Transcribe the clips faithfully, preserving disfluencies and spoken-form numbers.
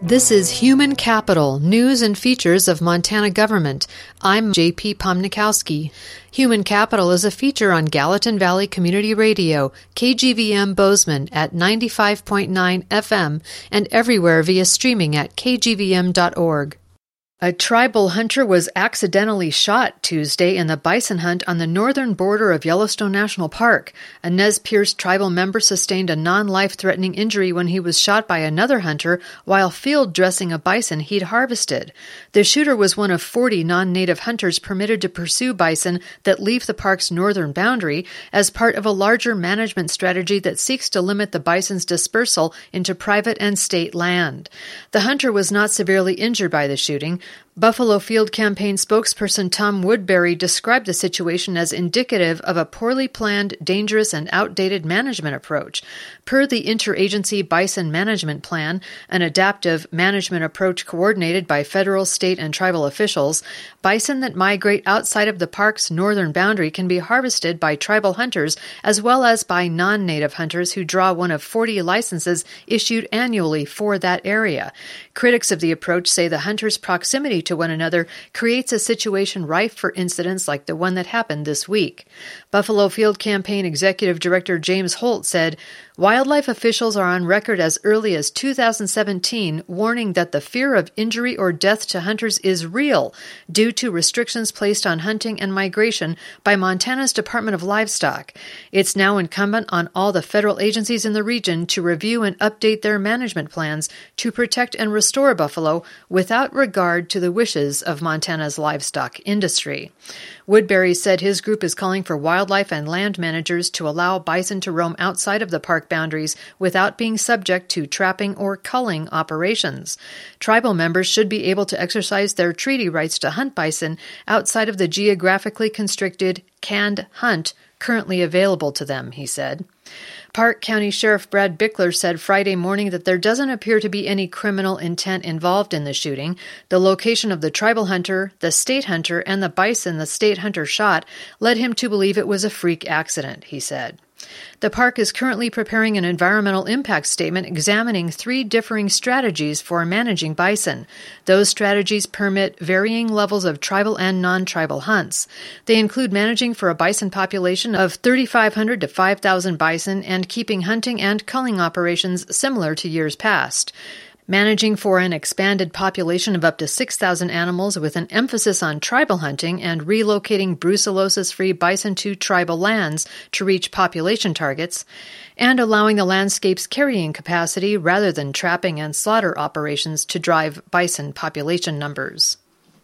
This is Human Capital, News and Features of Montana Government. I'm J P Pomnikowski. Human Capital is a feature on Gallatin Valley Community Radio, K G V M Bozeman at ninety-five point nine F M, and everywhere via streaming at k g v m dot org. A tribal hunter was accidentally shot Tuesday in the bison hunt on the northern border of Yellowstone National Park. A Nez Perce tribal member sustained a non-life-threatening injury when he was shot by another hunter while field dressing a bison he'd harvested. The shooter was one of forty non-native hunters permitted to pursue bison that leave the park's northern boundary as part of a larger management strategy that seeks to limit the bison's dispersal into private and state land. The hunter was not severely injured by the shooting. Buffalo Field Campaign spokesperson Tom Woodbury described the situation as indicative of a poorly planned, dangerous, and outdated management approach. Per the Interagency Bison Management Plan, an adaptive management approach coordinated by federal, state, and tribal officials, bison that migrate outside of the park's northern boundary can be harvested by tribal hunters as well as by non-native hunters who draw one of forty licenses issued annually for that area. Critics of the approach say the hunters' proximity to one another creates a situation rife for incidents like the one that happened this week. Buffalo Field Campaign Executive Director James Holt said, "Wildlife officials are on record as early as two thousand seventeen warning that the fear of injury or death to hunters is real due to restrictions placed on hunting and migration by Montana's Department of Livestock. It's now incumbent on all the federal agencies in the region to review and update their management plans to protect and restore buffalo without regard to the wishes of Montana's livestock industry." Woodbury said his group is calling for wildlife and land managers to allow bison to roam outside of the park boundaries without being subject to trapping or culling operations. Tribal members should be able to exercise their treaty rights to hunt bison outside of the geographically constricted canned hunt currently available to them, he said. Park County Sheriff Brad Bickler said Friday morning that there doesn't appear to be any criminal intent involved in the shooting. The location of the tribal hunter, the state hunter, and the bison the state hunter shot led him to believe it was a freak accident, he said. The park is currently preparing an environmental impact statement examining three differing strategies for managing bison. Those strategies permit varying levels of tribal and non-tribal hunts. They include managing for a bison population of thirty-five hundred to five thousand bison and keeping hunting and culling operations similar to years past. Managing for an expanded population of up to six thousand animals with an emphasis on tribal hunting and relocating brucellosis-free bison to tribal lands to reach population targets, and allowing the landscape's carrying capacity rather than trapping and slaughter operations to drive bison population numbers.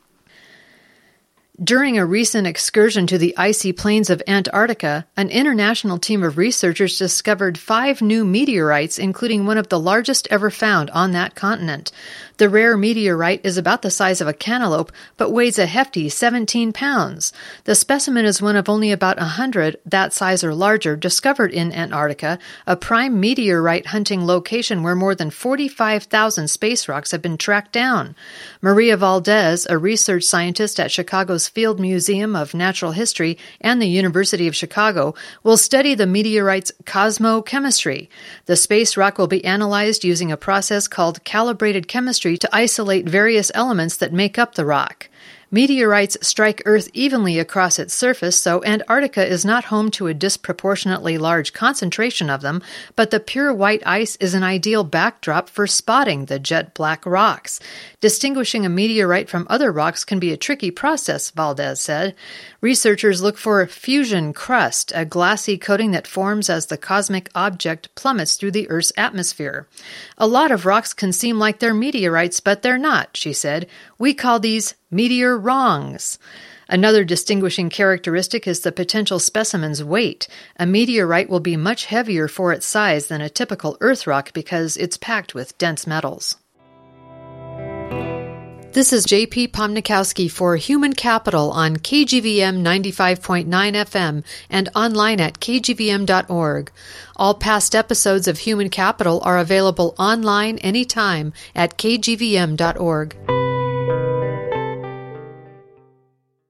During a recent excursion to the icy plains of Antarctica, an international team of researchers discovered five new meteorites, including one of the largest ever found on that continent. The rare meteorite is about the size of a cantaloupe, but weighs a hefty seventeen pounds. The specimen is one of only about a hundred that size or larger discovered in Antarctica, a prime meteorite hunting location where more than forty-five thousand space rocks have been tracked down. Maria Valdez, a research scientist at Chicago's Field Museum of Natural History and the University of Chicago, will study the meteorite's cosmochemistry. The space rock will be analyzed using a process called calibrated chemistry to isolate various elements that make up the rock. Meteorites strike Earth evenly across its surface, so Antarctica is not home to a disproportionately large concentration of them, but the pure white ice is an ideal backdrop for spotting the jet black rocks. Distinguishing a meteorite from other rocks can be a tricky process, Valdez said. Researchers look for fusion crust, a glassy coating that forms as the cosmic object plummets through the Earth's atmosphere. A lot of rocks can seem like they're meteorites, but they're not, she said. We call these meteor wrongs. Another distinguishing characteristic is the potential specimen's weight. A meteorite will be much heavier for its size than a typical Earth rock because it's packed with dense metals. This is J P Pomnikowski for Human Capital on K G V M ninety-five point nine F M and online at k g v m dot org. All past episodes of Human Capital are available online anytime at k g v m dot org.